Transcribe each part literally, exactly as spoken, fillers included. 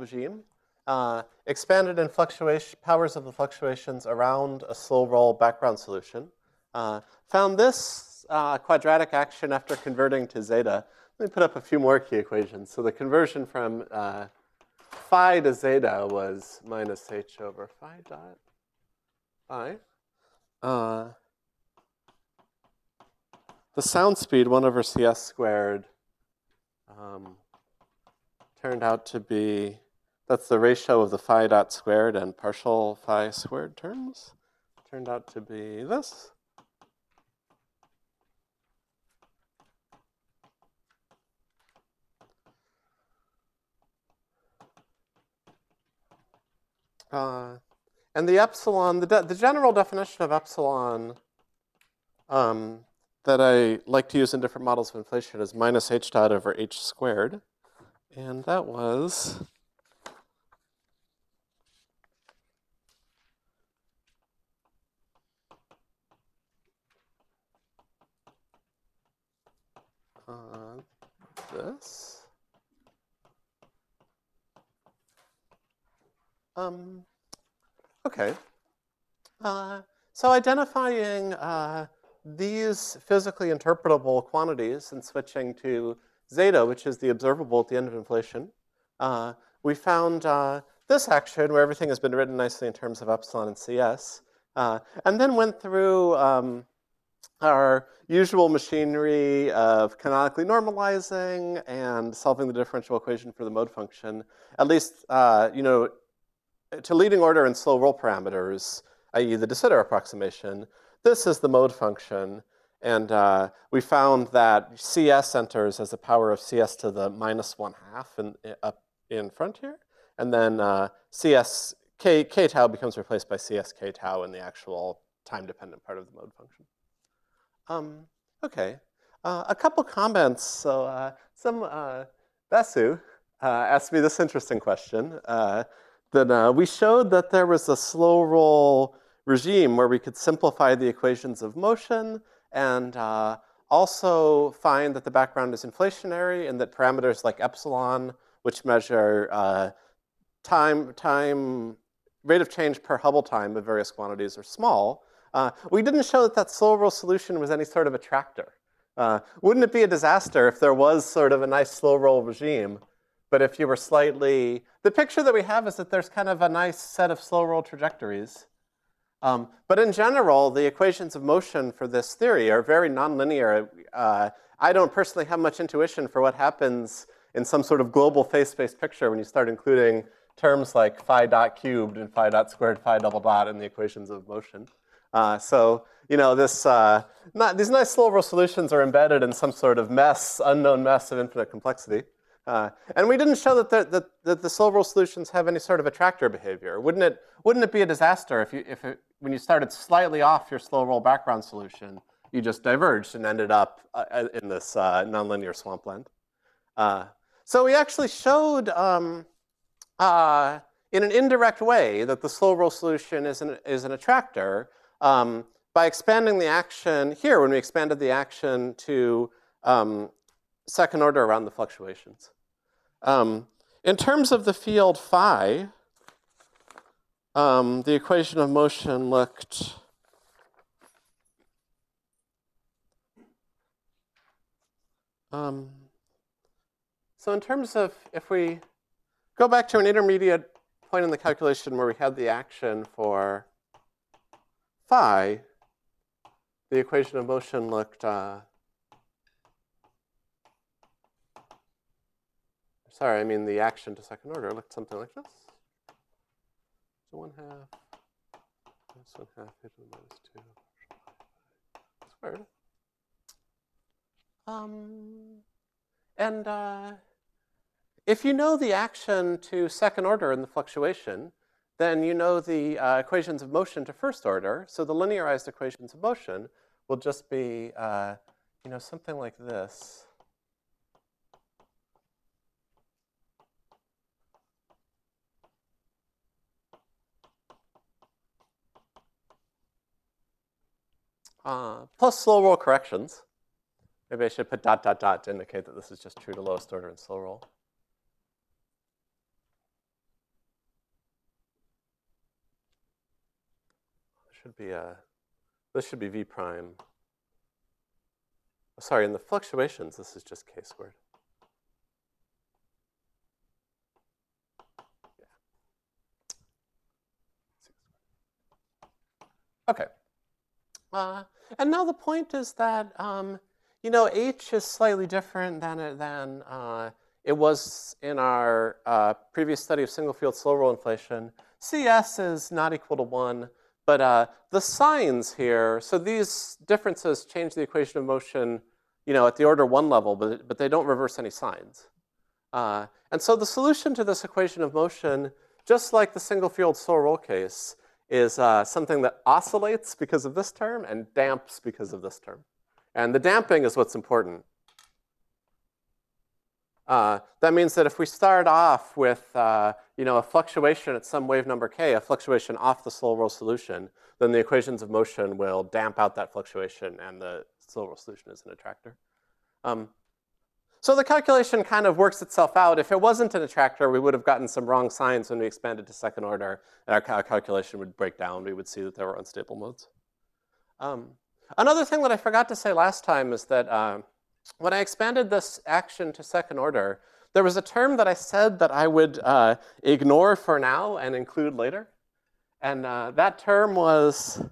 regime, uh, expanded in fluctuation, powers of the fluctuations around a slow roll background solution. Uh, found this uh, quadratic action after converting to zeta. Let me put up a few more key equations. So the conversion from uh, phi to zeta was minus h over phi dot phi. Uh, the sound speed, one over cs squared, um, turned out to be, that's the ratio of the phi dot squared and partial phi squared terms. Turned out to be this. Uh, and the epsilon, the, de the general definition of epsilon um, that I like to use in different models of inflation is minus h dot over h squared. And that was uh, this. Um, okay. Uh, so identifying uh, these physically interpretable quantities and switching to zeta, which is the observable at the end of inflation, uh, we found uh, this action where everything has been written nicely in terms of epsilon and cs, uh, and then went through um, our usual machinery of canonically normalizing and solving the differential equation for the mode function, at least, uh, you know, to leading order and slow roll parameters, that is the de Sitter approximation. This is the mode function. And uh, we found that cs enters as a power of cs to the minus one half in, up in front here. And then uh, cs, k, k tau becomes replaced by cs k tau in the actual time-dependent part of the mode function. Um, okay, uh, a couple comments. So uh, some, uh, Basu uh, asked me this interesting question. Uh, that uh, we showed that there was a slow roll regime where we could simplify the equations of motion and uh, also find that the background is inflationary and that parameters like epsilon, which measure uh, time, time, rate of change per Hubble time of various quantities are small. Uh, we didn't show that that slow roll solution was any sort of attractor. Uh, wouldn't it be a disaster if there was sort of a nice slow roll regime, but if you were slightly, the picture that we have is that there's kind of a nice set of slow roll trajectories. Um, but in general, the equations of motion for this theory are very nonlinear. Uh, I don't personally have much intuition for what happens in some sort of global phase-space picture when you start including terms like phi dot cubed and phi dot squared, phi double dot in the equations of motion. Uh, so, you know, this, uh, not, these nice slow roll solutions are embedded in some sort of mess, unknown mess of infinite complexity. Uh, and we didn't show that the, that, that the slow roll solutions have any sort of attractor behavior. Wouldn't it, wouldn't it be a disaster if, you, if it, when you started slightly off your slow roll background solution, you just diverged and ended up uh, in this uh, nonlinear swampland? Uh, so we actually showed um, uh, in an indirect way that the slow roll solution is an, is an attractor um, by expanding the action here when we expanded the action to um, second order around the fluctuations. Um, in terms of the field phi, um, the equation of motion looked um, so in terms of, if we go back to an intermediate point in the calculation where we had the action for phi, the equation of motion looked uh, Sorry, I mean the action to second order looked something like this. So one half, minus one half, e to the minus two, squared. Um, and uh, if you know the action to second order in the fluctuation, then you know the uh, equations of motion to first order. So the linearized equations of motion will just be, uh, you know, something like this. Uh, plus slow roll corrections. Maybe I should put dot, dot, dot to indicate that this is just true to lowest order and slow roll. should be a, this should be v prime. Sorry, in the fluctuations, this is just k squared. Yeah. Okay. Uh, and now the point is that, um, you know, h is slightly different than it, than, uh, it was in our uh, previous study of single field slow roll inflation. C S is not equal to one, but uh, the signs here, so these differences change the equation of motion, you know, at the order one level, but, but they don't reverse any signs. Uh, and so the solution to this equation of motion, just like the single field slow roll case, is uh, something that oscillates because of this term and damps because of this term. And the damping is what's important. Uh, that means that if we start off with uh, you know, a fluctuation at some wave number k, a fluctuation off the slow roll solution, then the equations of motion will damp out that fluctuation and the slow roll solution is an attractor. Um, so the calculation kind of works itself out. If it wasn't an attractor, we would have gotten some wrong signs when we expanded to second order, and our cal calculation would break down. We would see that there were unstable modes. Um, another thing that I forgot to say last time is that uh, when I expanded this action to second order, there was a term that I said that I would uh, ignore for now and include later. And uh, that term was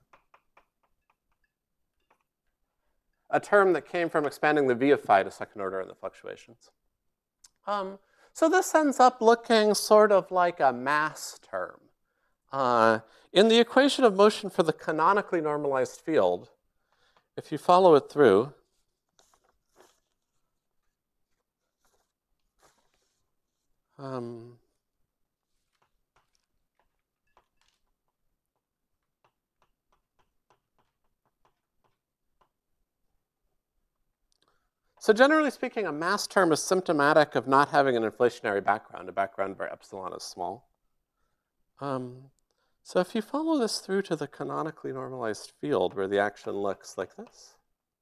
a term that came from expanding the v of phi to second order in the fluctuations. Um, so this ends up looking sort of like a mass term. Uh, in the equation of motion for the canonically normalized field, if you follow it through, um, so generally speaking, a mass term is symptomatic of not having an inflationary background, a background where epsilon is small. Um, so if you follow this through to the canonically normalized field where the action looks like this,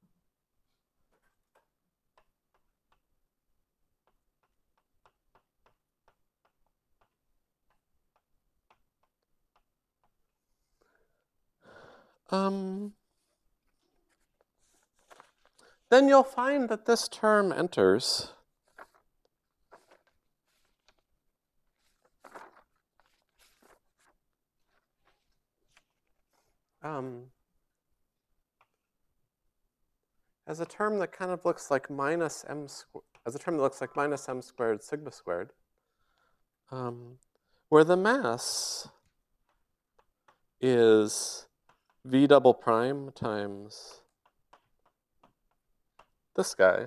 um, then you'll find that this term enters um, as a term that kind of looks like minus m squared, as a term that looks like minus m squared sigma squared, um, where the mass is v double prime times this guy.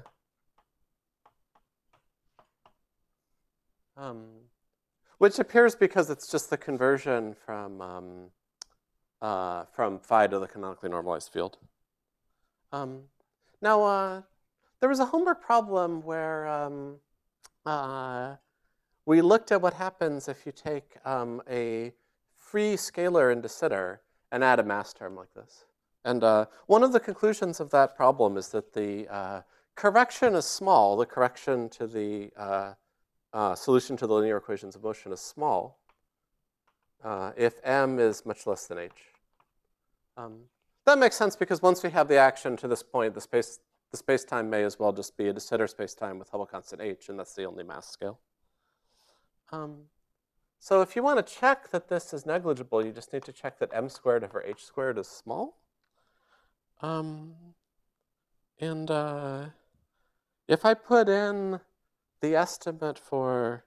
Um, which appears because it's just the conversion from um, uh, from phi to the canonically normalized field. Um, now, uh, there was a homework problem where um, uh, we looked at what happens if you take um, a free scalar in de Sitter and add a mass term like this. And uh, one of the conclusions of that problem is that the uh, correction is small. The correction to the uh, uh, solution to the linear equations of motion is small uh, if m is much less than h. Um, that makes sense because once we have the action to this point, the space the space-time may as well just be a de Sitter space-time with Hubble constant h, and that's the only mass scale. Um, so if you want to check that this is negligible, you just need to check that m squared over h squared is small. Um, and uh, if I put in the estimate for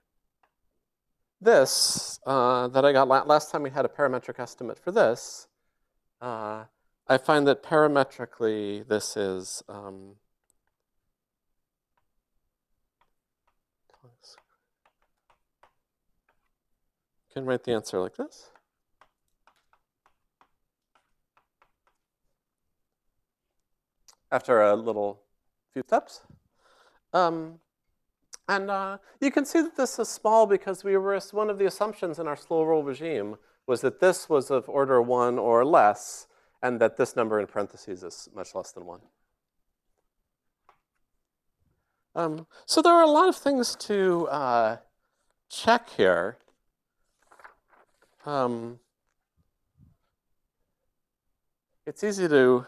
this uh, that I got la last time we had a parametric estimate for this, uh, I find that parametrically this is um, you can write the answer like this. After a little few steps. Um, and uh, you can see that this is small because we were, one of the assumptions in our slow roll regime was that this was of order one or less, and that this number in parentheses is much less than one. Um, so there are a lot of things to uh, check here. Um, it's easy to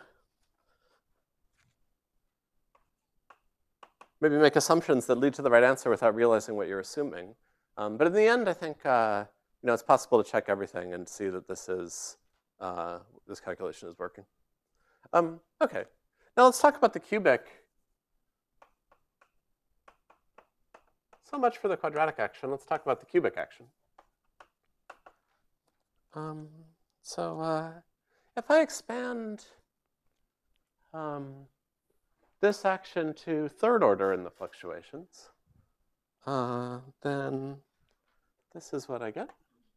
maybe make assumptions that lead to the right answer without realizing what you're assuming. Um, but in the end, I think uh, you know it's possible to check everything and see that this is uh, this calculation is working. Um, okay, now let's talk about the cubic. So much for the quadratic action. Let's talk about the cubic action. Um, so uh, if I expand um, this action to third order in the fluctuations, uh, then this is what I get.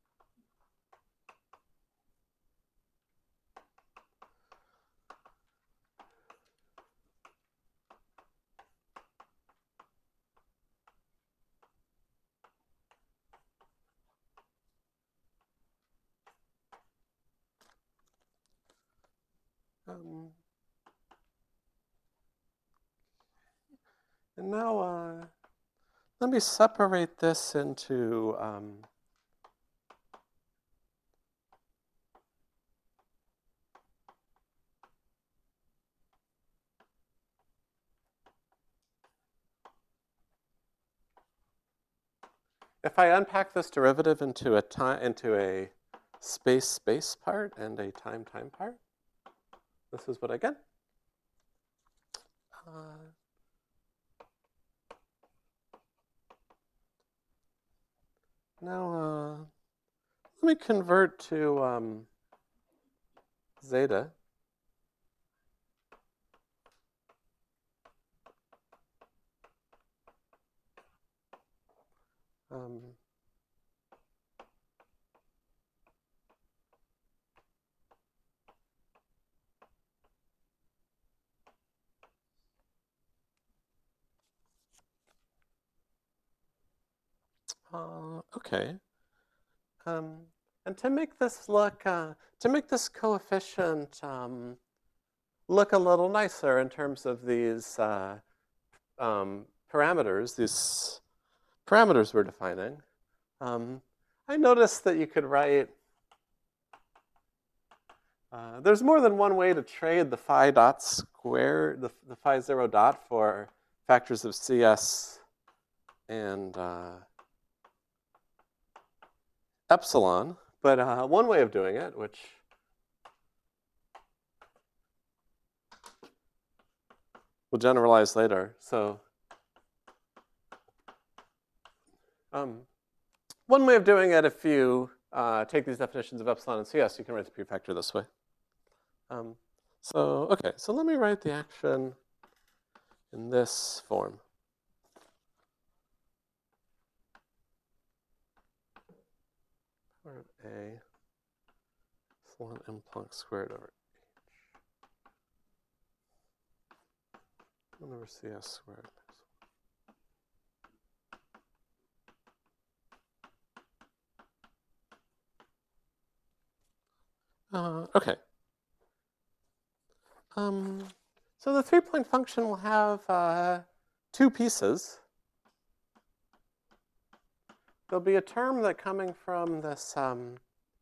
Um, and now uh, let me separate this into um, if I unpack this derivative into a time into a space space part and a time time part, this is what I get. Uh, now uh, let me convert to um, zeta. Um, uh, okay. Um, and to make this look, uh, to make this coefficient um, look a little nicer in terms of these uh, um, parameters, these parameters we're defining, um, I noticed that you could write, uh, there's more than one way to trade the phi dot square, the, the phi zero dot for factors of C S and uh, epsilon. But uh, one way of doing it, which we'll generalize later. So um, one way of doing it, if you uh, take these definitions of epsilon and C S, you can write the prefactor this way. Um, so, okay, so let me write the action in this form. Power of A, epsilon m Planck squared over h. one over C S squared. Uh, okay. Um, so the three-point function will have uh, two pieces. There'll be a term that coming from this um,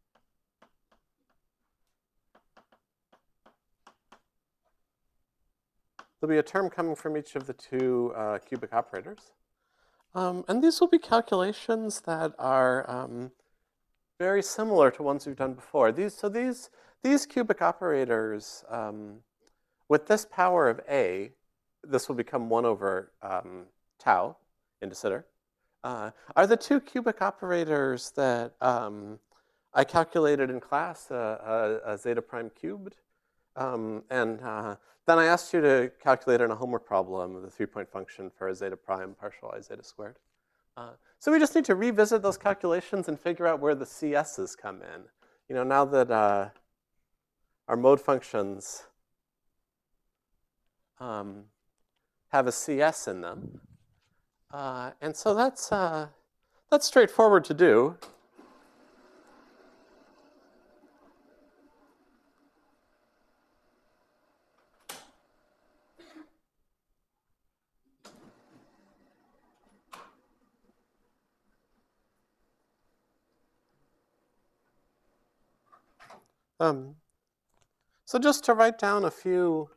there'll be a term coming from each of the two uh, cubic operators. Um, and these will be calculations that are um, very similar to ones we've done before. These, so these, these cubic operators, um, with this power of A, this will become one over um, tau in de Sitter, uh, are the two cubic operators that um, I calculated in class, uh, a, a zeta prime cubed. Um, and uh, then I asked you to calculate in a homework problem the three-point function for a zeta prime partial I zeta squared. Uh, so we just need to revisit those calculations and figure out where the C S's come in. You know, now that uh, our mode functions um, have a C S in them. Uh, and so that's, uh, that's straightforward to do. Um, So just to write down a few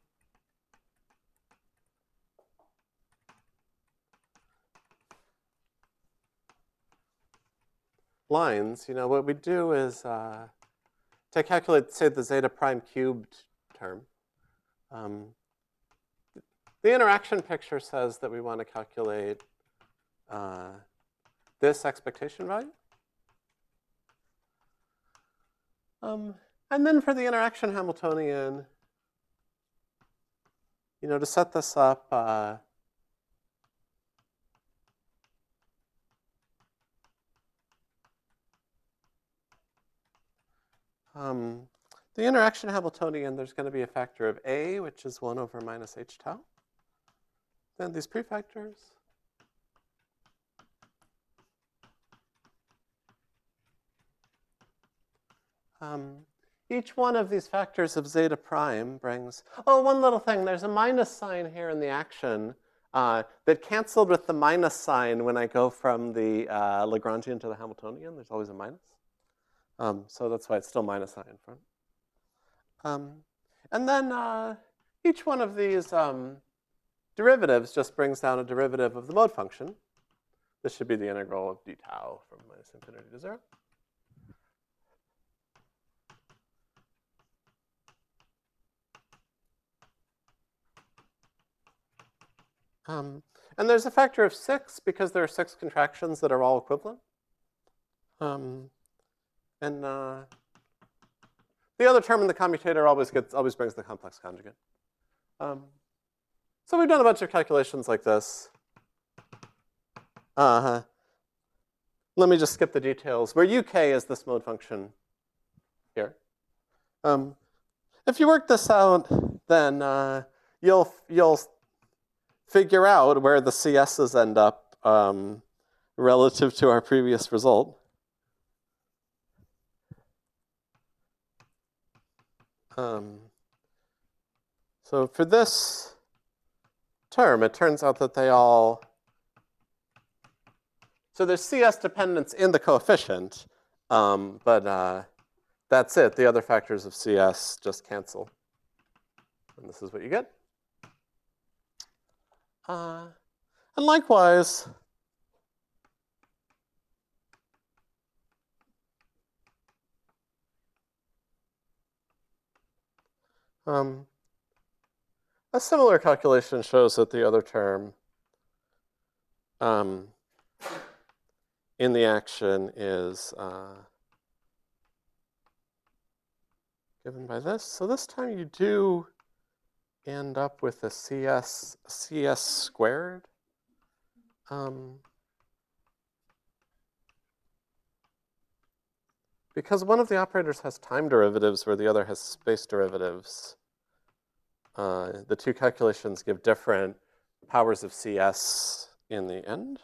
lines, you know, what we do is uh, to calculate, say, the zeta prime cubed term. Um, the interaction picture says that we want to calculate uh, this expectation value. Um, and then for the interaction Hamiltonian, you know, to set this up, uh, um, the interaction Hamiltonian, there's going to be a factor of A, which is one over minus h tau. Then these prefactors. Um, each one of these factors of zeta prime brings, oh, one little thing. There's a minus sign here in the action uh, that canceled with the minus sign when I go from the uh, Lagrangian to the Hamiltonian. There's always a minus. Um, so that's why it's still minus sign in front. Um, and then uh, each one of these um, derivatives just brings down a derivative of the mode function. This should be the integral of d tau from minus infinity to zero. Um, and there's a factor of six because there are six contractions that are all equivalent. Um, and uh, the other term in the commutator always gets always brings the complex conjugate. Um, so we've done a bunch of calculations like this. Uh, let me just skip the details. Where U K is this mode function here. Um, if you work this out, then uh, you'll you'll figure out where the C S's end up um, relative to our previous result. Um, so for this term, it turns out that they all, so there's C S dependence in the coefficient, um, but uh, that's it. The other factors of C S just cancel. And this is what you get. Uh, and likewise, um, a similar calculation shows that the other term um, in the action is uh, given by this. So this time you do end up with a C S, C S squared. Um, because one of the operators has time derivatives where the other has space derivatives, uh, the two calculations give different powers of C S in the end.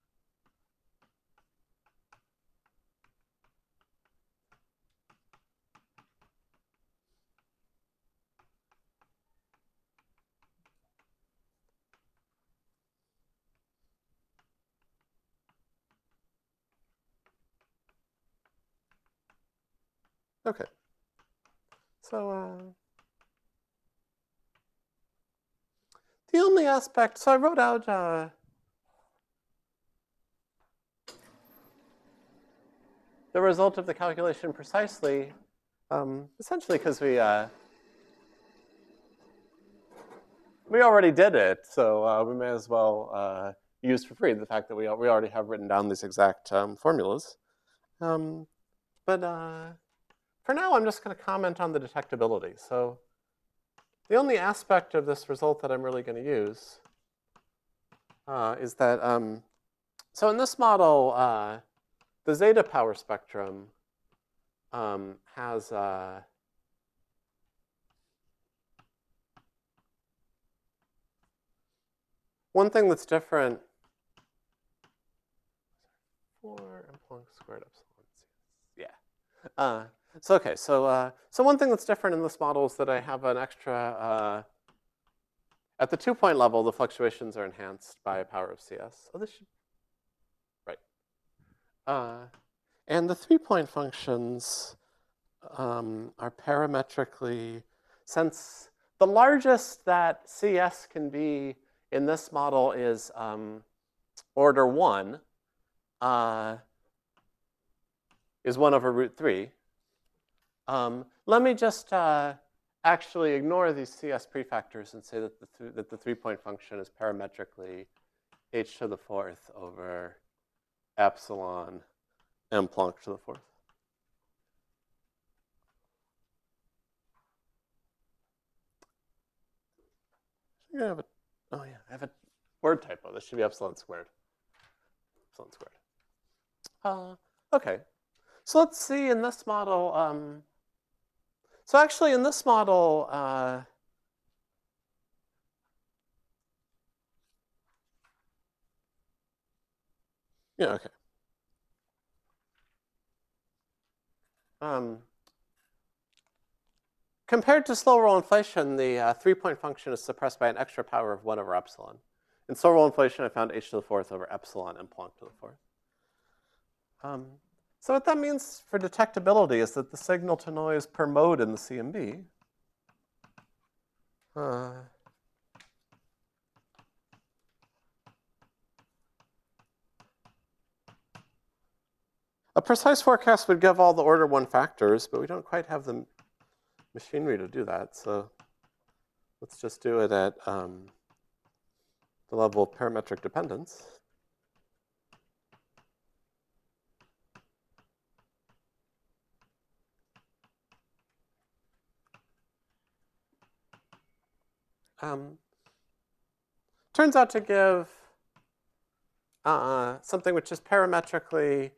Okay. So uh, the only aspect, so I wrote out uh, the result of the calculation precisely, um, essentially because we uh, we already did it, so uh, we may as well uh, use for free the fact that we we already have written down these exact um, formulas. Um, but uh, for now, I'm just going to comment on the detectability. So the only aspect of this result that I'm really going to use uh, is that, um, so in this model, uh, the zeta power spectrum um, has uh, one thing that's different. four m squared epsilon. Yeah. Uh, so okay, so uh, so one thing that's different in this model is that I have an extra. Uh, at the two-point level, the fluctuations are enhanced by a power of C S. Oh, this should right. Uh, and the three-point functions um, are parametrically. since the largest that C S can be in this model is um, order one, uh, is one over root three. Um, let me just uh, actually ignore these C S prefactors and say that the, th that the three-point function is parametrically h to the fourth over epsilon m Planck to the fourth. I have a, oh yeah, I have a word typo. This should be epsilon squared. Epsilon squared. Uh, okay. So let's see in this model. Um, so actually in this model, uh, yeah, okay. Um, compared to slow roll inflation, the uh, three-point function is suppressed by an extra power of one over epsilon. In slow roll inflation, I found h to the fourth over epsilon and Planck to the fourth. Um, so what that means for detectability is that the signal to noise per mode in the C M B uh, a precise forecast would give all the order one factors, but we don't quite have the machinery to do that. So let's just do it at um, the level of parametric dependence. Um, turns out to give uh, something which is parametrically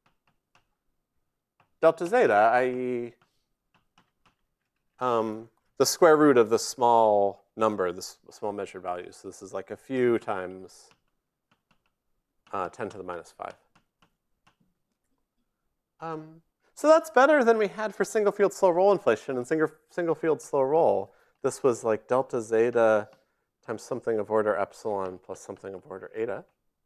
delta zeta, that is um, the square root of the small number, this small measured value. So this is like a few times uh, ten to the minus five. Um, so that's better than we had for single field slow roll inflation. In single, single field slow roll, this was like delta zeta times something of order epsilon plus something of order eta.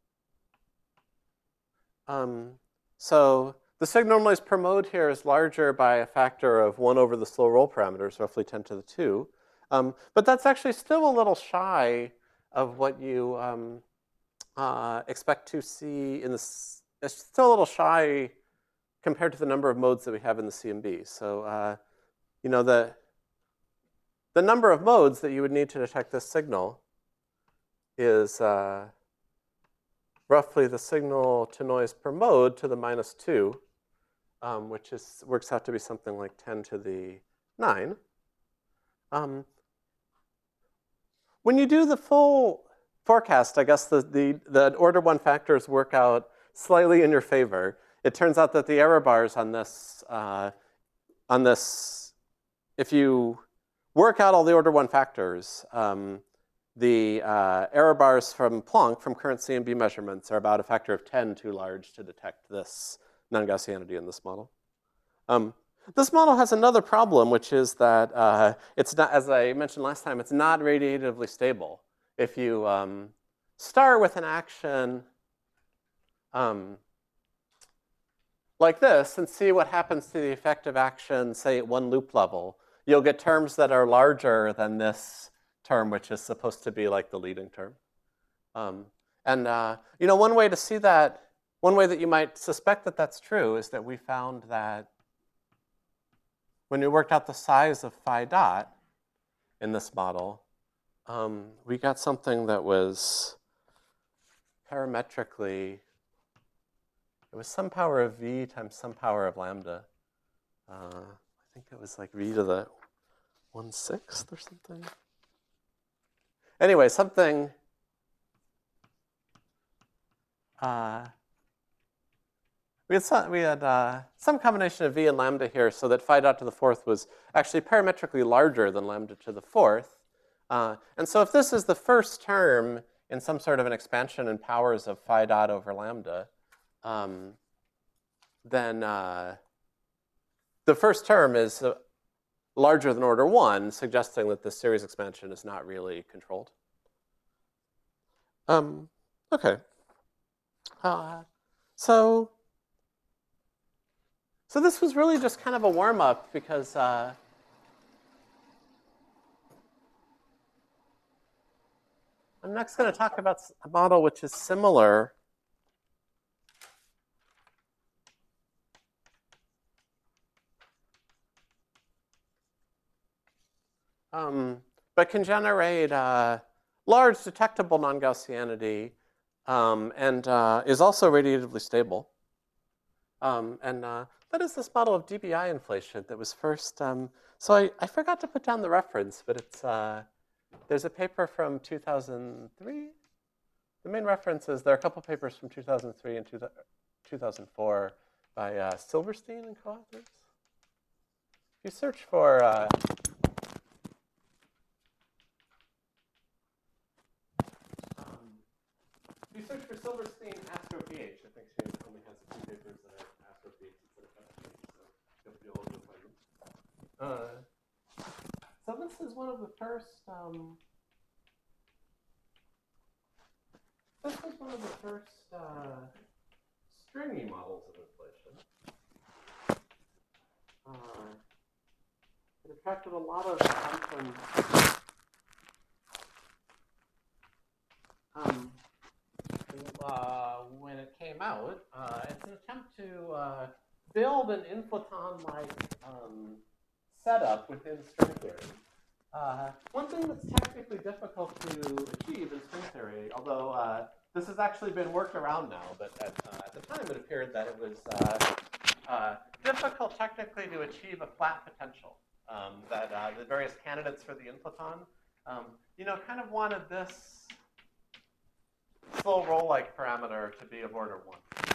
Um, so the signal noise per mode here is larger by a factor of one over the slow roll parameters, roughly ten to the two. Um, but that's actually still a little shy of what you um, uh, expect to see in this. It's still a little shy compared to the number of modes that we have in the C M B. So, uh, you know, the, the number of modes that you would need to detect this signal is uh, roughly the signal to noise per mode to the minus two, um, which is, works out to be something like ten to the nine. Um, when you do the full forecast, I guess the, the, the order one factors work out slightly in your favor. It turns out that the error bars on this, uh, on this, if you work out all the order one factors, um, the uh, error bars from Planck, from current C M B measurements, are about a factor of ten too large to detect this non-Gaussianity in this model. Um, this model has another problem, which is that uh, it's not, as I mentioned last time, it's not radiatively stable. If you um, start with an action um, like this and see what happens to the effective action, say at one loop level, you'll get terms that are larger than this term, which is supposed to be like the leading term. Um, and uh, you know, one way to see that, one way that you might suspect that that's true is that we found that when we worked out the size of phi dot in this model, um, we got something that was parametrically, it was some power of v times some power of lambda. Uh, I think it was like v to the one sixth or something. Anyway, something, uh, we had, some, we had uh, some combination of v and lambda here so that phi dot to the fourth was actually parametrically larger than lambda to the fourth. Uh, and so if this is the first term in some sort of an expansion in powers of phi dot over lambda, um, then uh, the first term is uh, larger than order one, suggesting that this series expansion is not really controlled. Um, okay. Uh, so, so this was really just kind of a warm-up because uh, I'm next going to talk about a model which is similar. Um, but can generate uh, large detectable non-Gaussianity um, and uh, is also radiatively stable. Um, and uh, that is this model of D B I inflation that was first, um, so I, I forgot to put down the reference, but it's, uh, there's a paper from two thousand three. The main reference is, there are a couple papers from two thousand three and two thousand four by uh, Silverstein and co-authors. If you search for, uh, um, if you search for Silverstein AstroPH, I think she only has a few papers that are AstroPH instead of FSPH, so you'll be able to find them. Uh, so this is one of the first, um, this was one of the first uh, stringy models of inflation. Uh, it attracted a lot of attention. Um, uh, when it came out, uh, it's an attempt to uh, build an inflaton-like um, setup within string theory. Uh, one thing that's technically difficult to achieve in string theory, although uh, this has actually been worked around now, but at, uh, at the time it appeared that it was uh, uh, difficult technically to achieve a flat potential. Um, that uh, the various candidates for the inflaton, um, you know, kind of wanted this slow roll-like parameter to be of order one.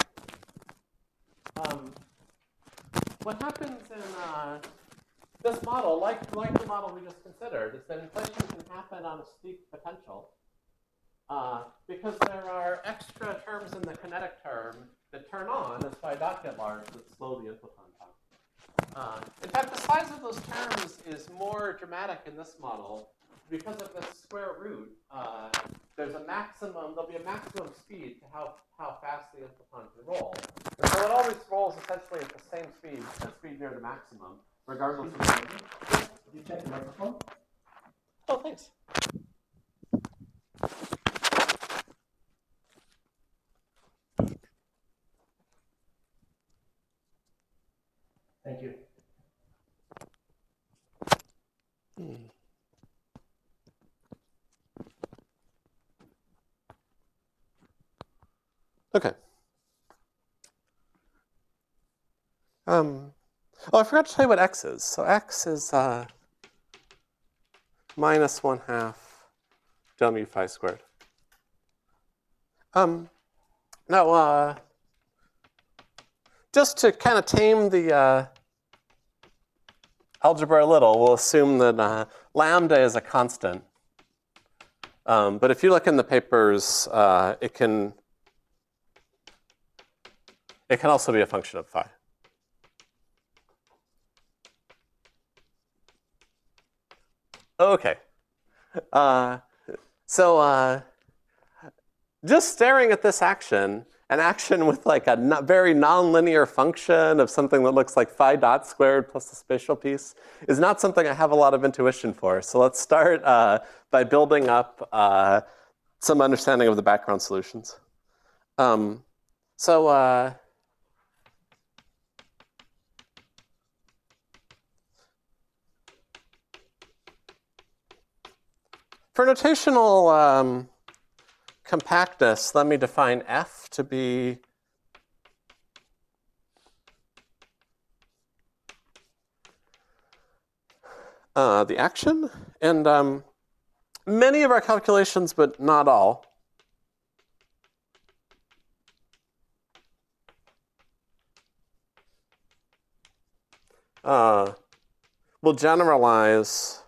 Um, what happens in uh, this model, like, like the model we just considered, is that inflation can happen on a steep potential uh, because there are extra terms in the kinetic term that turn on as phi dot get large that slow the inflaton time. Uh, in fact, the size of those terms is more dramatic in this model because of this square root. Uh, there's a maximum, there'll be a maximum speed to how, how fast the inflaton can roll. And so it always rolls essentially at the same speed, at speed near the maximum, regardless of the. Did you check the microphone? Oh, thanks. Thank you. Hmm. Okay. Um, oh, I forgot to tell you what x is. So x is uh, minus one half del mu phi squared. Um, now, uh, just to kind of tame the uh, algebra a little, we'll assume that uh, lambda is a constant. Um, but if you look in the papers, uh, it can it can also be a function of phi. Okay. Uh, so uh, just staring at this action, an action with like a not very nonlinear function of something that looks like phi dot squared plus the spatial piece is not something I have a lot of intuition for. So let's start uh, by building up uh, some understanding of the background solutions. Um, so uh, for notational um, compactness, let me define F to be uh, the action. And um, many of our calculations, but not all, uh, will generalize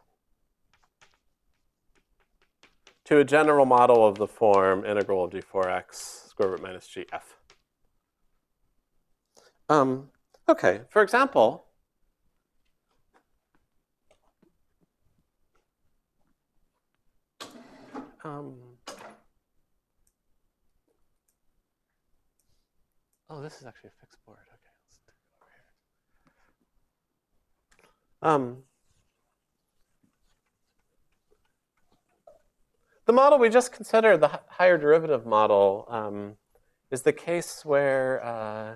to a general model of the form integral of g four x square root minus gf. Um, okay, for example, um, oh, this is actually a fixed board. Okay, let's take it over here. Um, the model we just considered, the higher derivative model, um, is the case where uh,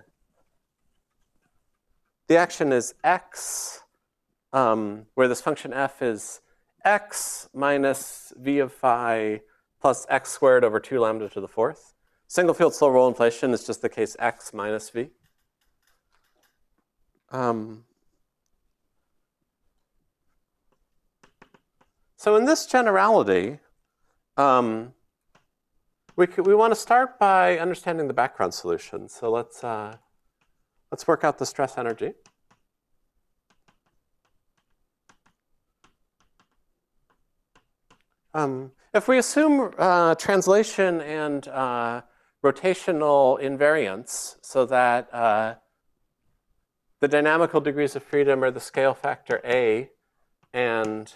the action is x, um, where this function f is x minus v of phi plus x squared over two lambda to the fourth. Single field slow roll inflation is just the case x minus v. Um, so in this generality, um, we, could, we want to start by understanding the background solution. So let's, uh, let's work out the stress energy. Um, if we assume uh, translation and uh, rotational invariance so that uh, the dynamical degrees of freedom are the scale factor A and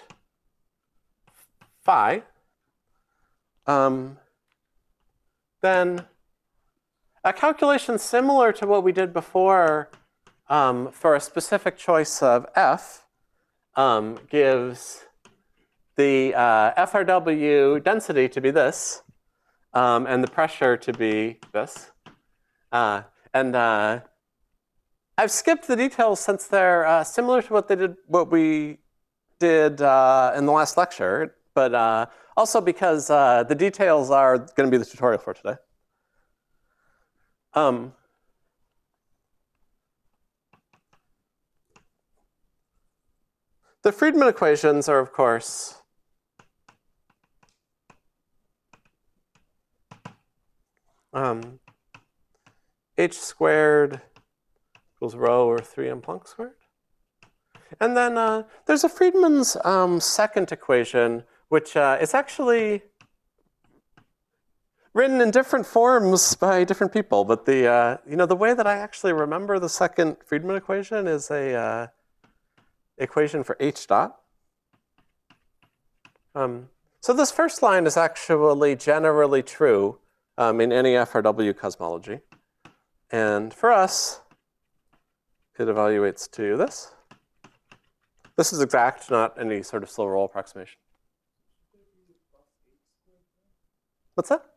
phi, um, then a calculation similar to what we did before um, for a specific choice of f um, gives the uh, F R W density to be this, um, and the pressure to be this. Uh, and uh, I've skipped the details since they're uh, similar to what they did, what we did uh, in the last lecture, but uh, also because uh, the details are going to be the tutorial for today. Um, the Friedmann equations are, of course, um, h squared equals rho over three m Planck squared. And then uh, there's a Friedmann's um, second equation, which uh, is actually written in different forms by different people. But the uh, you know the way that I actually remember the second Friedmann equation is a uh, equation for h dot. Um, so this first line is actually generally true um, in any F R W cosmology. And for us, it evaluates to this. This is exact, not any sort of slow roll approximation. What's that?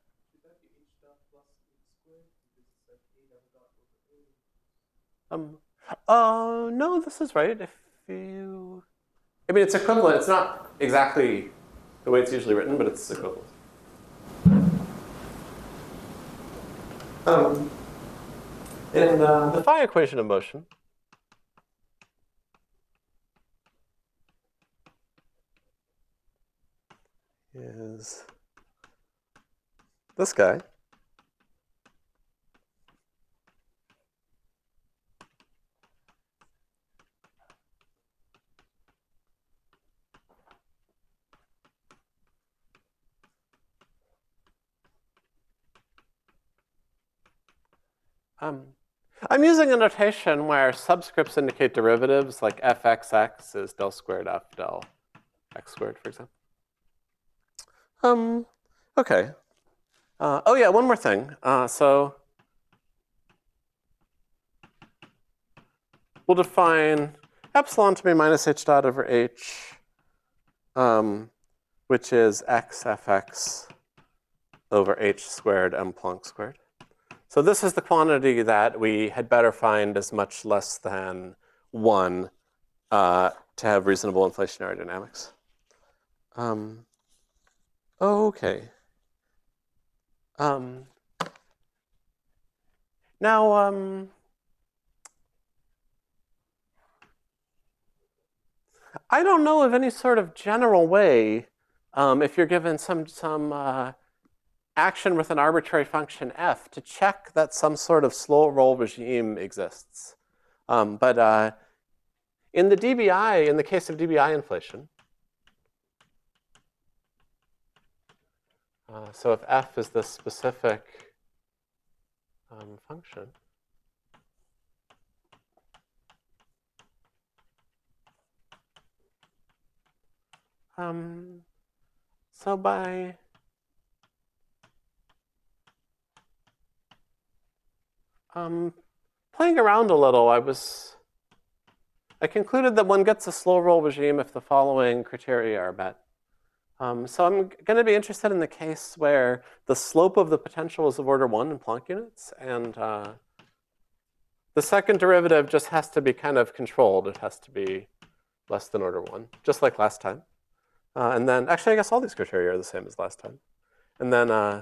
Um, uh, no, this is right. If you, I mean, it's equivalent. It's not exactly the way it's usually written, but it's equivalent. Um, in uh, the phi equation of motion, is this guy. Um, I'm using a notation where subscripts indicate derivatives, like fxx is del squared f del x squared, for example. Um, okay. Uh, oh yeah, one more thing. Uh, so we'll define epsilon to be minus h dot over h, um, which is x fx over h squared m Planck squared. So this is the quantity that we had better find as much less than one uh, to have reasonable inflationary dynamics. Um, okay. Um, now, um, I don't know of any sort of general way, um, if you're given some, some uh, action with an arbitrary function f, to check that some sort of slow roll regime exists. Um, but uh, in the D B I, in the case of D B I inflation, uh, so if f is this specific um, function, um, so by Um, playing around a little, I was, I concluded that one gets a slow roll regime if the following criteria are met. Um, so I'm going to be interested in the case where the slope of the potential is of order one in Planck units, and uh, the second derivative just has to be kind of controlled. It has to be less than order one, just like last time. Uh, and then, actually, I guess all these criteria are the same as last time. And then uh,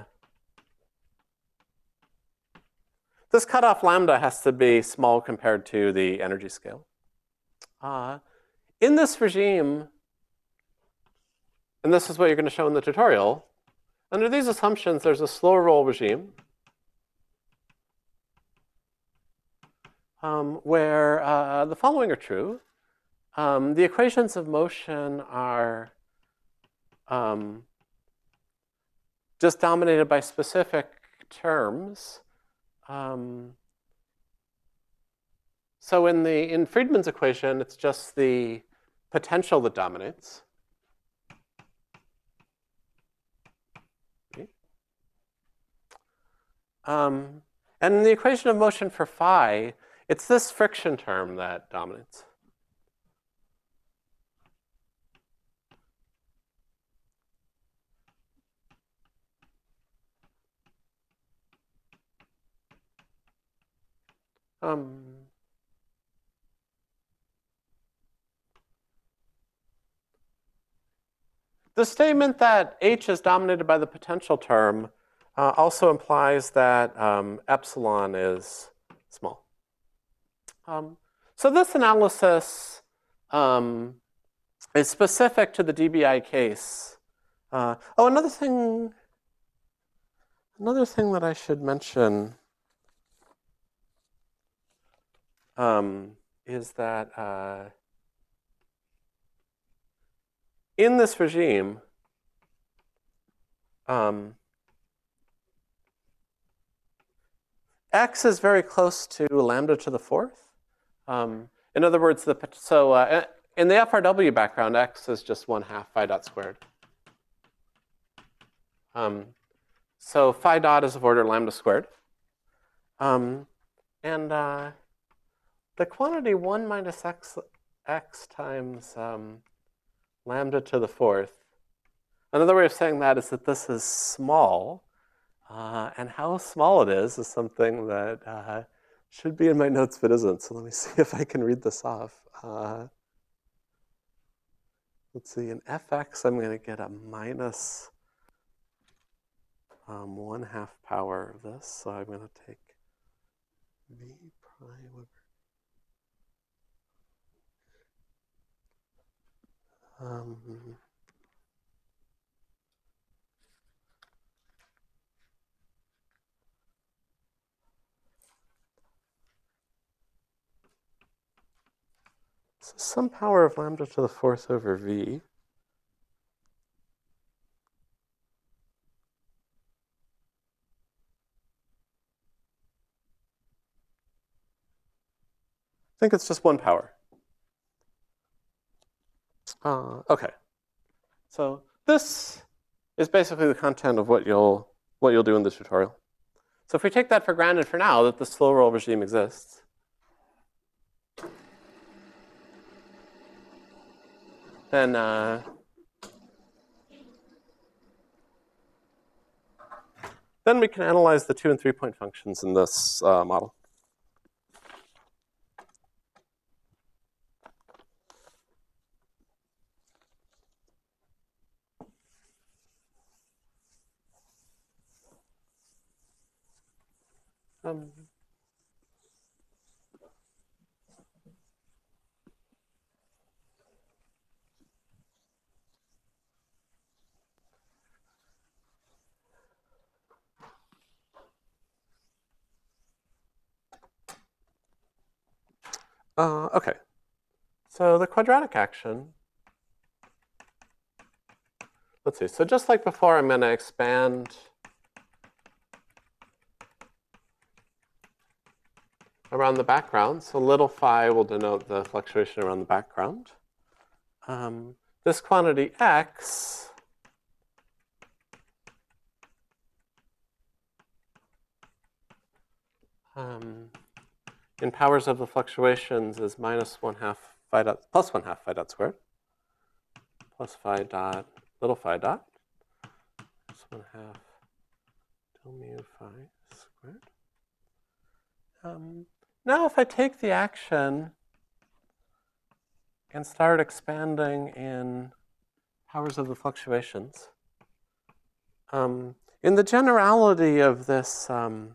this cutoff lambda has to be small compared to the energy scale. Uh, in this regime, and this is what you're going to show in the tutorial, under these assumptions, there's a slow roll regime um, where uh, the following are true. Um, the equations of motion are um, just dominated by specific terms. Um, so in the in Friedman's equation, it's just the potential that dominates. Okay. Um, and in the equation of motion for phi, it's this friction term that dominates. Um, the statement that H is dominated by the potential term uh, also implies that um, epsilon is small. Um, so this analysis um, is specific to the D B I case. Uh, oh, another thing, another thing that I should mention um, is that uh, in this regime, um, x is very close to lambda to the fourth. Um, in other words, the so uh, in the F R W background, x is just one half phi dot squared. Um, so phi dot is of order lambda squared. Um, and uh, the quantity one minus x, x times um, lambda to the fourth. Another way of saying that is that this is small. Uh, and how small it is is something that uh, should be in my notes but isn't. So let me see if I can read this off. Uh, let's see, in fx, I'm going to get a minus um, one half power of this. So I'm going to take v prime over. Um, so some power of lambda to the fourth over v. I think it's just one power. Uh, okay. So this is basically the content of what you'll what you'll do in the tutorial. So if we take that for granted for now, that the slow roll regime exists, then uh, then we can analyze the two and three point functions in this uh, model. Um, uh, okay. So the quadratic action. Let's see. So just like before, I'm going to expand around the background. So little phi will denote the fluctuation around the background. Um, this quantity x um, in powers of the fluctuations is minus one half phi dot plus one half phi dot squared plus phi dot little phi dot. That's one half del mu phi squared. Um, now if I take the action and start expanding in powers of the fluctuations, um, in the generality of this um,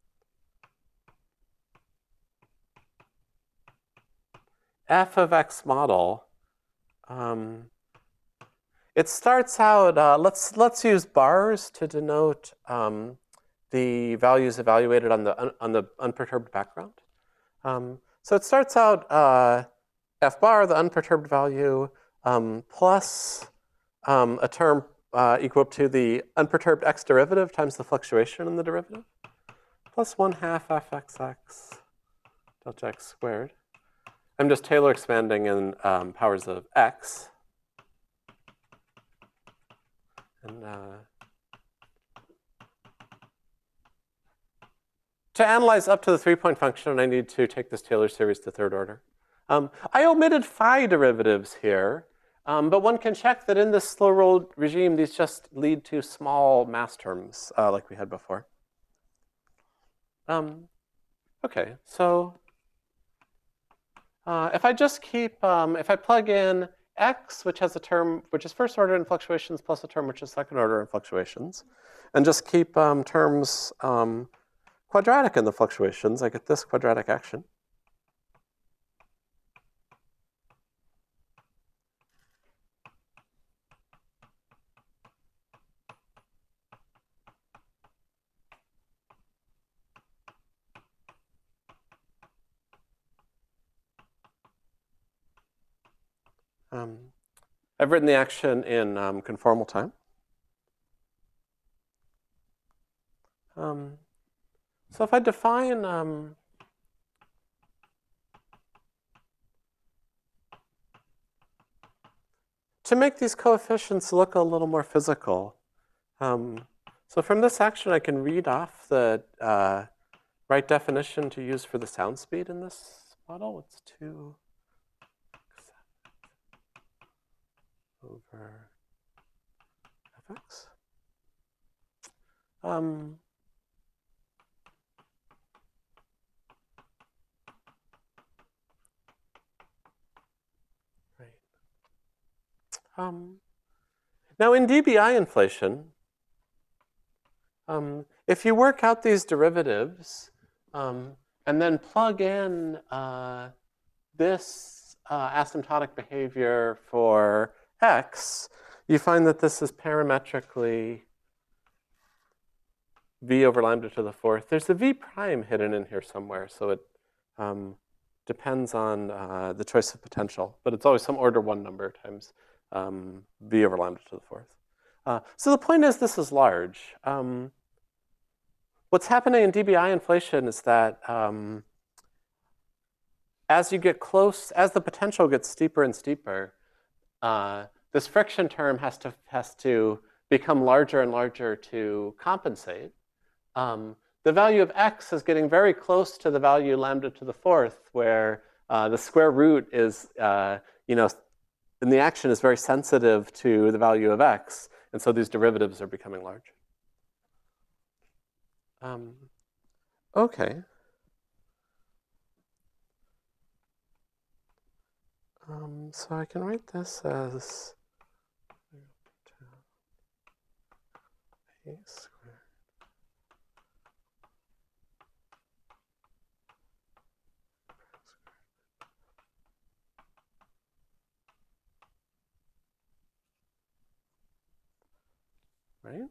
f of x model, um, it starts out, uh, let's, let's use bars to denote um, the values evaluated on the, un, on the unperturbed background. Um, so it starts out uh, f bar, the unperturbed value, um, plus um, a term uh, equal to the unperturbed x derivative times the fluctuation in the derivative, plus one half fxx delta x squared. I'm just Taylor expanding in um, powers of x. And uh, to analyze up to the three-point function, I need to take this Taylor series to third order. Um, I omitted phi derivatives here, um, but one can check that in this slow roll regime, these just lead to small mass terms uh, like we had before. Um, okay, so uh, if I just keep, um, if I plug in x, which has a term which is first order in fluctuations, plus a term which is second order in fluctuations, and just keep um, terms um, quadratic in the fluctuations, I get this quadratic action. Um, I've written the action in um, conformal time. Um, so if I define um, to make these coefficients look a little more physical, um, so from this action I can read off the uh, right definition to use for the sound speed in this model. It's two over fx. Um, right. Um, now in D B I inflation, um, if you work out these derivatives um, and then plug in uh, this uh, asymptotic behavior for x, you find that this is parametrically v over lambda to the fourth. There's a v prime hidden in here somewhere, so it um, depends on uh, the choice of potential, but it's always some order one number times um, v over lambda to the fourth. Uh, so the point is this is large. Um, what's happening in D B I inflation is that um, as you get close, as the potential gets steeper and steeper, uh, this friction term has to, has to become larger and larger to compensate. Um, the value of x is getting very close to the value lambda to the fourth, where uh, the square root is, uh, you know, and the action is very sensitive to the value of x, and so these derivatives are becoming large. Um, okay. Um, so I can write this as a squared. Right?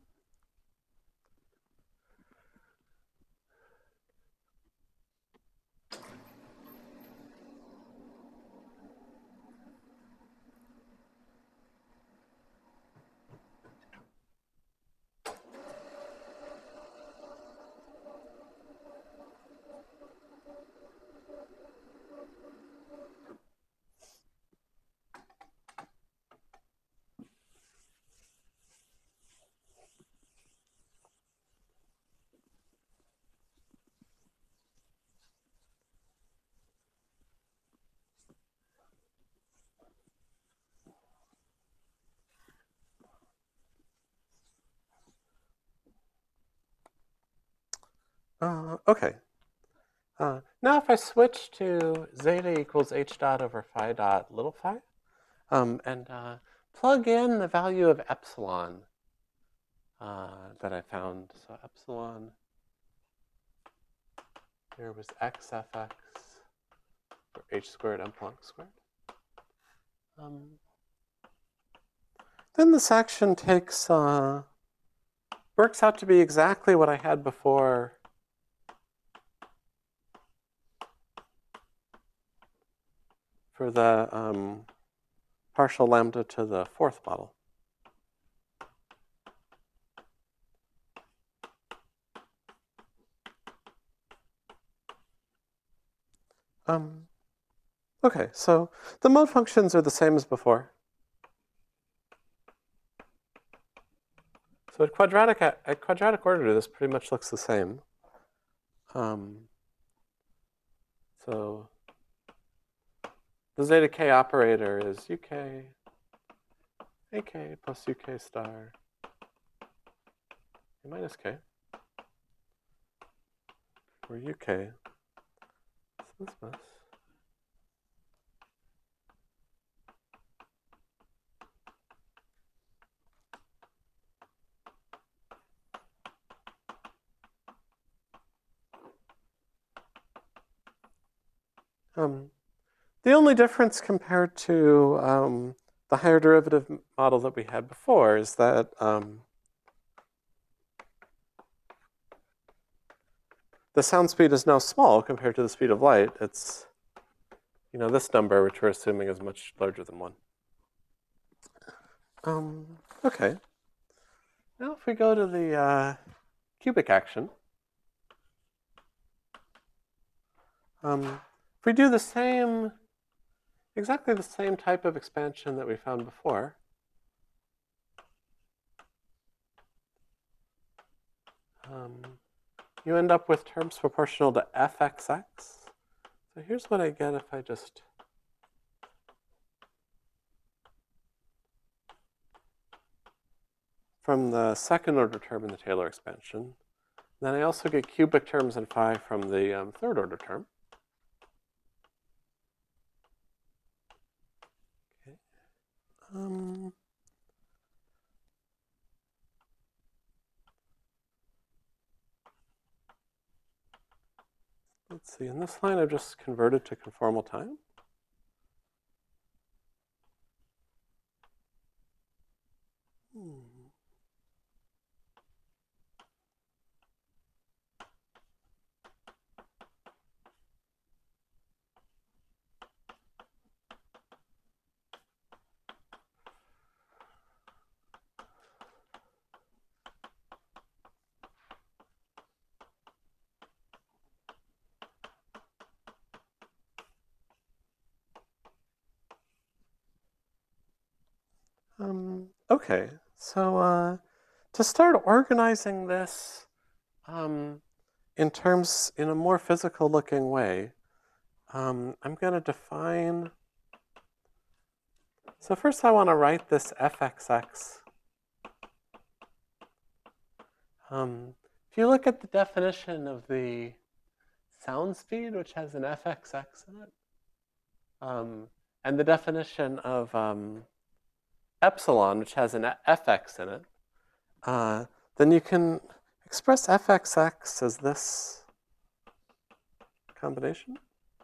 Uh, okay. Uh, now if I switch to zeta equals h dot over phi dot little phi, um, and uh, plug in the value of epsilon uh, that I found. So epsilon here was x f x or h squared m Planck squared. Um, then this action takes, uh, works out to be exactly what I had before for the um, partial lambda to the fourth model. Um, okay, so the mode functions are the same as before. So at quadratic, at quadratic order, this pretty much looks the same. Um, so the zeta k operator is uk ak plus uk star a minus k, where uk is this mess. Um, the only difference compared to um, the higher derivative model that we had before is that um, the sound speed is now small compared to the speed of light. It's, you know, this number, which we're assuming is much larger than one. Um, okay. Now if we go to the uh, cubic action, um, if we do the same, exactly the same type of expansion that we found before, um, you end up with terms proportional to f x x. So here's what I get if I just from the second order term in the Taylor expansion. Then I also get cubic terms in phi from the um, third order term. Okay. Um, let's see, in this line I've just converted to conformal time. Hmm. Um, okay, so uh, to start organizing this um, in terms, in a more physical looking way, um, I'm going to define, so first I want to write this f x x. Um, if you look at the definition of the sound speed, which has an f x x in it, um, and the definition of um, epsilon, which has an f x in it, uh, then you can express f x x as this combination.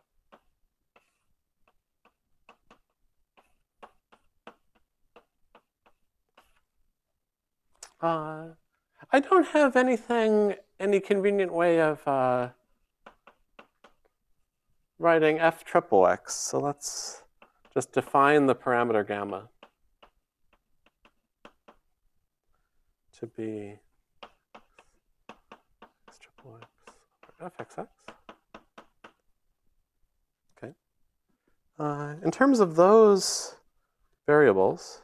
Uh, I don't have anything, any convenient way of uh, writing f triple x, so let's just define the parameter gamma to be x triple x f x x. Okay. Uh, in terms of those variables,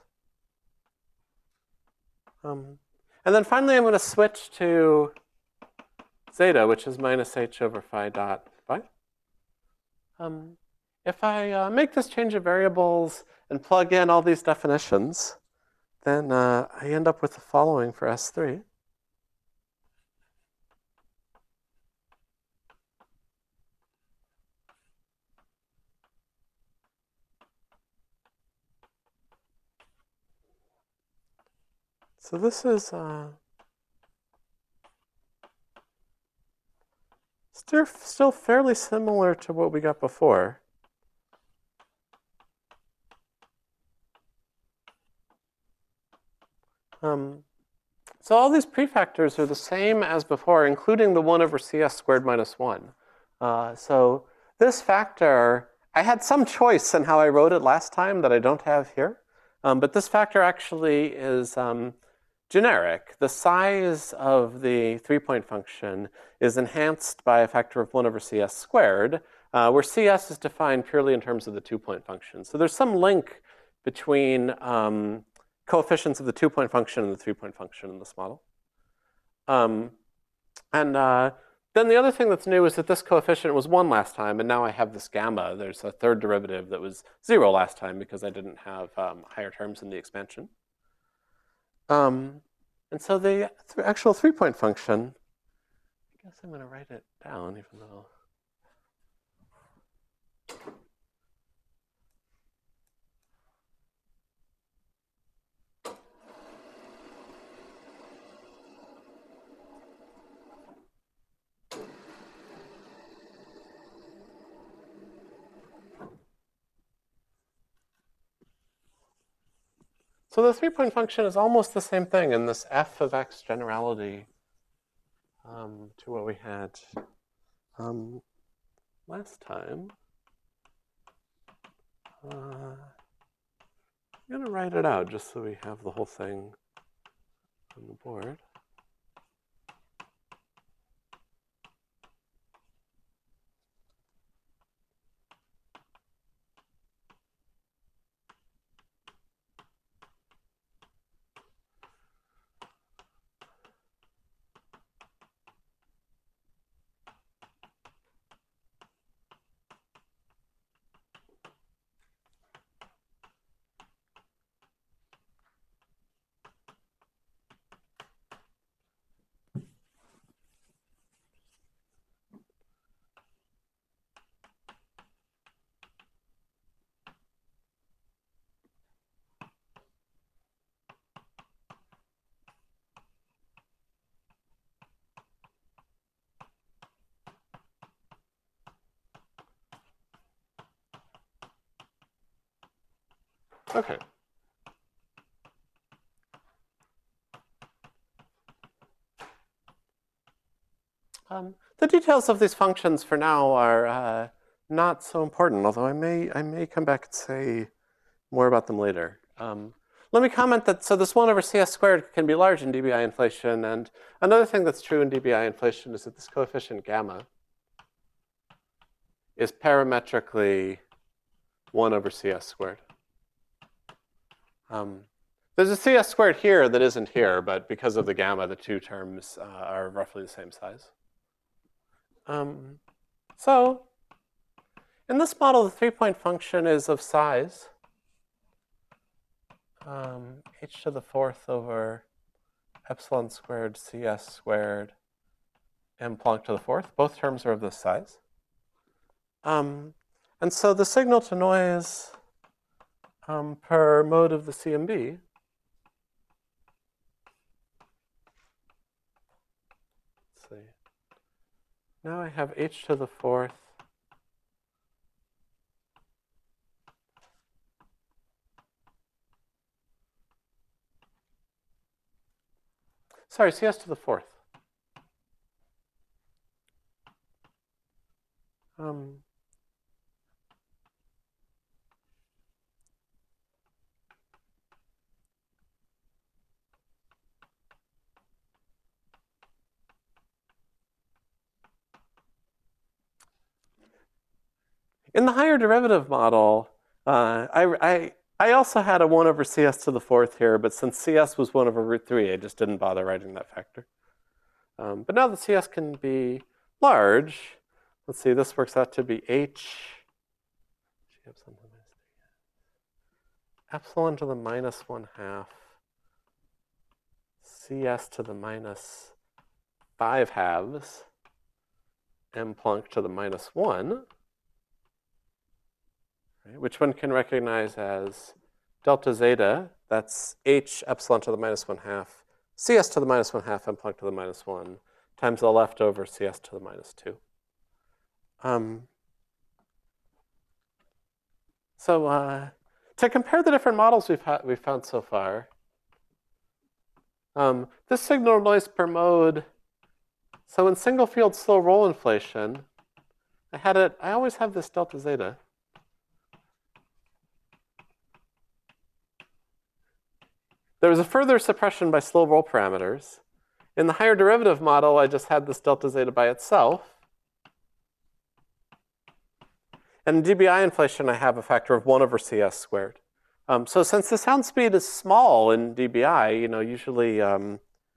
um, and then finally I'm going to switch to zeta, which is minus h over phi dot phi. Um, if I uh, make this change of variables and plug in all these definitions, then uh, I end up with the following for S three. So this is uh, still, still fairly similar to what we got before. Um, so all these prefactors are the same as before, including the one over cs squared minus one. Uh, so this factor, I had some choice in how I wrote it last time that I don't have here. Um, but this factor actually is um, generic. The size of the three-point function is enhanced by a factor of one over cs squared, uh, where cs is defined purely in terms of the two-point function. So there's some link between um, coefficients of the two-point function and the three-point function in this model. Um, and uh, then the other thing that's new is that this coefficient was one last time, and now I have this gamma. There's a third derivative that was zero last time because I didn't have um, higher terms in the expansion. Um, and so the th actual three-point function, I guess I'm going to write it down, even though. So the three-point function is almost the same thing in this f of x generality um, to what we had um, last time. Uh, I'm going to write it out just so we have the whole thing on the board. Okay. Um, the details of these functions for now are uh, not so important, although I may, I may come back and say more about them later. Um, let me comment that, so this one over cs squared can be large in dBi inflation, and another thing that's true in dBi inflation is that this coefficient gamma is parametrically one over cs squared. Um, there's a cs squared here that isn't here, but because of the gamma, the two terms uh, are roughly the same size. Um, so in this model, the three-point function is of size um, h to the fourth over epsilon squared cs squared m Planck to the fourth. Both terms are of this size. Um, and so the signal to noise um, per mode of the C M B let's see. Now I have h to the fourth Sorry, cs to the fourth. Um, in the higher derivative model, uh, I, I, I also had a one over cs to the fourth here, but since cs was one over root three, I just didn't bother writing that factor. Um, but now that cs can be large, let's see, this works out to be h epsilon to the minus one half cs to the minus five halves m Planck to the minus one, right, which one can recognize as delta zeta, That's h epsilon to the minus one half, cs to the minus one half, m Planck to the minus one, times the leftover cs to the minus two. Um, so uh, to compare the different models we've, ha we've found so far, um, this signal noise per mode, so in single field slow roll inflation, I had it, I always have this delta zeta. There was a further suppression by slow roll parameters. In the higher derivative model, I just had this delta zeta by itself. And in D B I inflation, I have a factor of one over cs squared. Um, so since the sound speed is small in D B I, you know, usually um,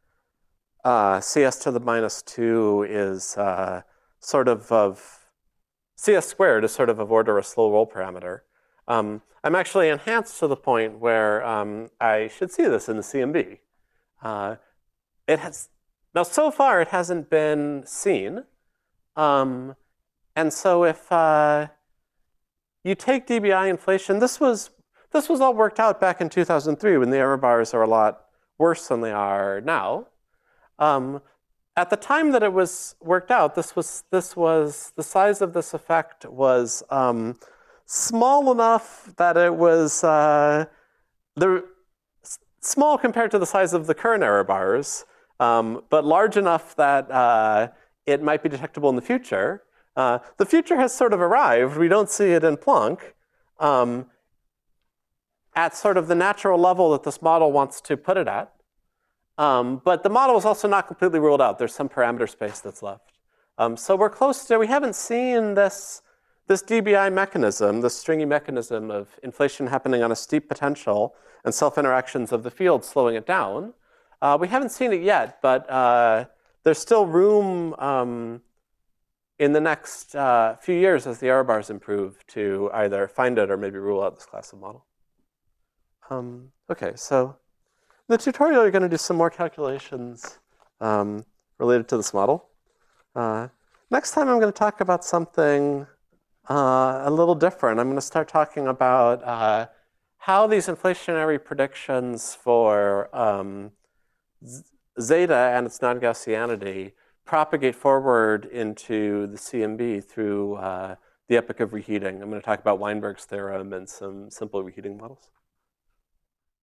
uh, cs to the minus two is uh, sort of of, cs squared is sort of of order a slow roll parameter. Um, I'm actually enhanced to the point where um, I should see this in the C M B. Uh, it has, now so far it hasn't been seen. Um, and so if uh, you take D B I inflation, this was, this was all worked out back in two thousand three when the error bars are a lot worse than they are now. Um, at the time that it was worked out, this was, this was, the size of this effect was um, small enough that it was uh, the, small compared to the size of the current error bars, um, but large enough that uh, it might be detectable in the future. Uh, the future has sort of arrived. We don't see it in Planck um, at sort of the natural level that this model wants to put it at. Um, but the model is also not completely ruled out. There's some parameter space that's left. Um, so we're close to, we haven't seen this This D B I mechanism, this stringy mechanism of inflation happening on a steep potential and self-interactions of the field slowing it down. Uh, we haven't seen it yet, but uh, there's still room um, in the next uh, few years as the error bars improve to either find it or maybe rule out this class of model. Um, okay, so in the tutorial, you're going to do some more calculations um, related to this model. Uh, next time, I'm going to talk about something Uh, a little different. I'm going to start talking about uh, how these inflationary predictions for um, zeta and its non-Gaussianity propagate forward into the C M B through uh, the epoch of reheating. I'm going to talk about Weinberg's theorem and some simple reheating models.